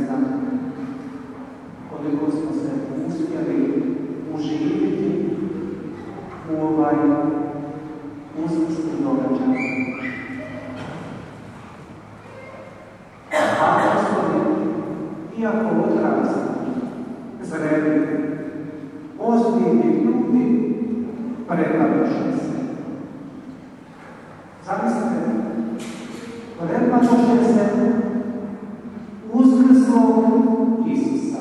znam koliko smo se uspjeli uživiti u ovaj uskrsni događaj. Apostoli, iako odrasli, zreli, ozbiljni ljudi, prepadoše se. Zamislite, prepadoše se uskrslog Isusa.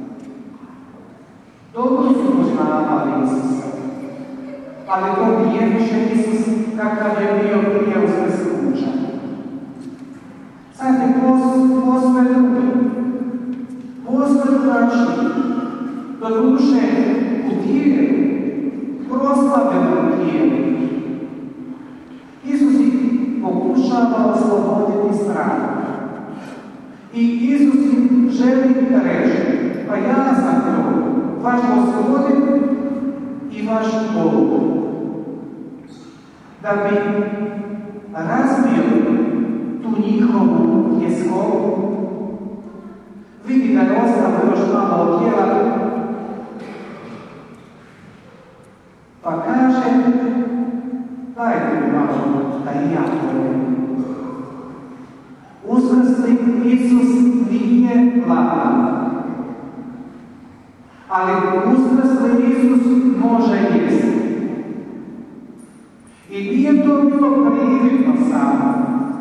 Dobro su poznavali Isusa, ali to nije više Isus kakav je bio prije uskrsnuća. Sad je posve drugi, posve drugačiji, do duše u tijelu, proslavljenom tijelu. Isus ih pokušava osloboditi straha. I Isus im želi reći, pa ja sam to, vaš gospodin i vaš Bog. Da bi razbio tu njihovu tjeskovu, vidi da je ostalo još malo od tijela, pa kaže, dajte mi malo da i ja pojem. Uskrsli Isus nije gladan, ali uskrsli Isus može jesti. I nije to bilo prividno samo,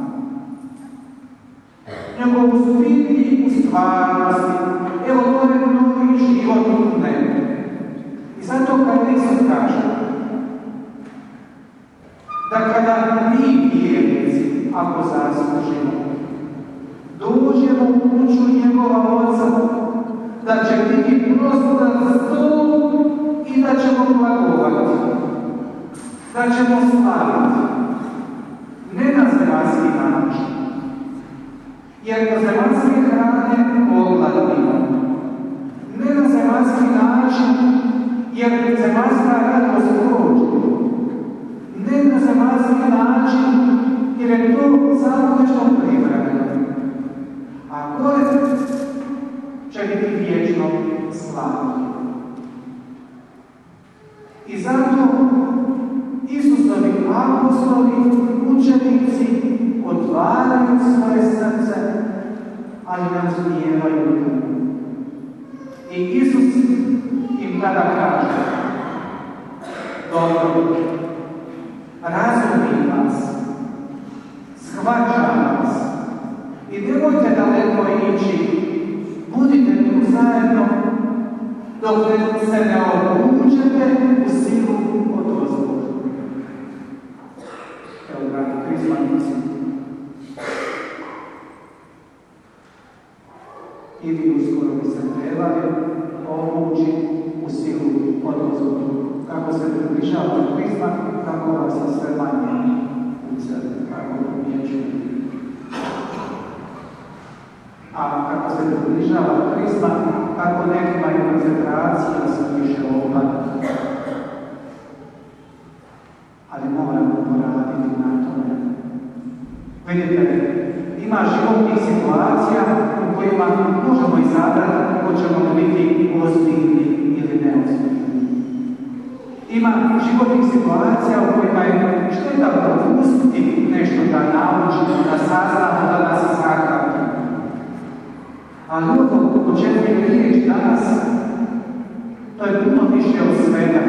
nego u stvarnosti, u stvarnosti, evo to je novi život u nebu. I zato kad Isus kaže, da kada mi vjernici, ako zaslužimo, dođemo u kuću njegova Oca, da će biti prostor za stol i da ćemo blagovati, da ćemo slaviti, ne na zemaljski način, jer na zemaljske hrane ogladimo, ne na zemaljski način, jer zemaljska radost prođe, ne na zemaljski način, jer je to samo nešto privremeno, a gore će biti vječno slavno. I zato Isusovi apostoli, učenici otvaraju svoje srce, ali razumijevaju ga. I Isus im tada kaže, dobro, razumijem vas, shvaćam vas i nemojte daleko ići, budite tu zajedno dok se ne obučete u silu od ozgoda. Evo, dragi Krismanici, i vi uskoro bi se trebali obući u silu od ozgoda. Kako se približava Krisma, kako vas je sve manje u crkvi, kako umjećujete. A kako se približava Krisma, kako nekima je koncentracija se više opada. Ali moramo poraditi na tome. Vidite, ima životnih situacija u kojima možemo izabrati hoćemo biti ozbiljni ili neozbiljni. Ima životnih situacija u kojima je šteta propustiti nešto da naučimo, da saznamo, da nas izhakati. Ali ovo o čemu je riječ danas, to je puno više od svega.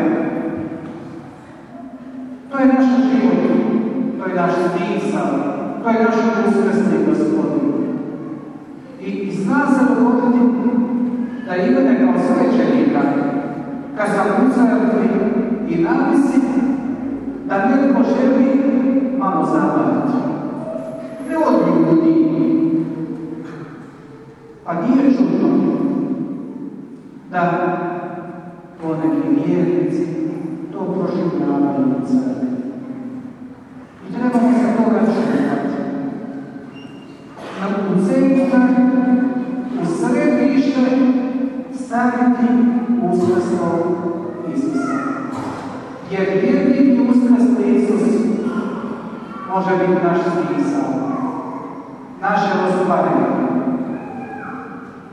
To je naš život, to je naš smisao, to je naš uskrsni Gospodin. I zna se dogoditi da idete kao svećenika, kad sam u crkvi i navisi da netko želi malo zabaviti. Ne od ljudi. Pa nije čudno da poneki vjernici to proživljavaju u crkvi. I trebamo se toga čuvati. U centar, u središte staviti uskrsnog Isusa. Jer jedini uskrsni Isus može biti naš smisao, naše ostvarenje.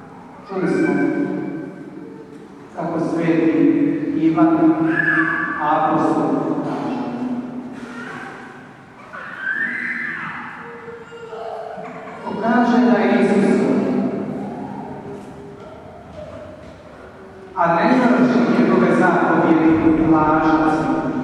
Čuli smo kako sveti Ivan apostol kaže da je Isus, a ne završi njegove zapovjedi lažac.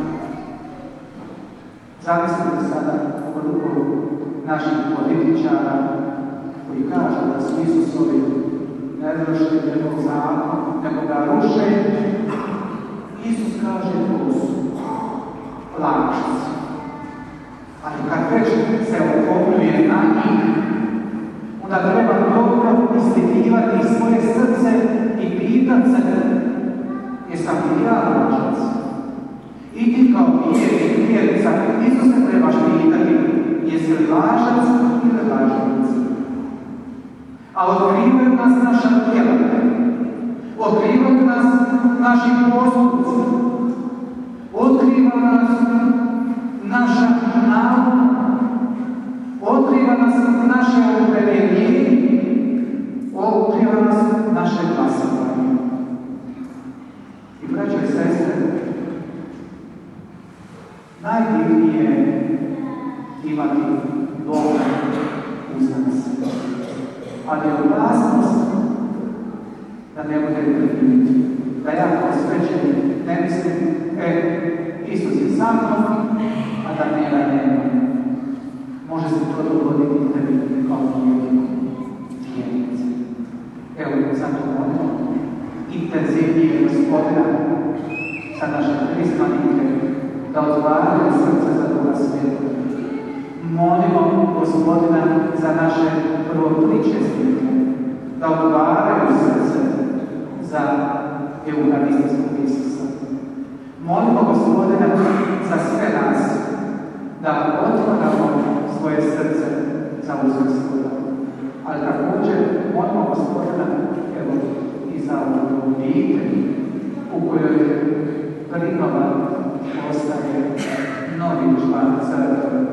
Zamislite sada koliko naših političara koji kažu da su Isusovi ne vrše njegov zakon, nego ga ruše. Isus kaže to su lažci. Ali kad već se okopljuje na njih, onda treba dobro ispitivati svoje srce i pitati se jesam li ja lažac? I ti kao vjernica isto se trebaš pitati jesi li lažac ili lažac? A otkrivaju nas naša tijela, otkrivaju nas naši postupci, otkriva nas naša nauka, otkriva nas naše opredjeljenje, otkriva nas naše glasovanje. I braćo i sestre, najdivnije je imati Boga uz nas. Ali je opasnost da ne bude primiti. Da ja kao svećenik ne mislim, Isus je sa mnom, a da njega nema. Može se to dogoditi tebi kao vjernici. Evo, zato molimo intenzivnije Gospodina za naše prismanike, da otvaraju srce za Duha Svetog. Molimo Gospodina za naše prvopričesnike, da otvaraju srce za euharistijskog Isusa. Molimo Gospodina za sve nas, da otvaramo svoje srce za uzvrstoga. Ali također molimo Gospodina i za obitelj u kojoj prinova ostaje novi član crkve.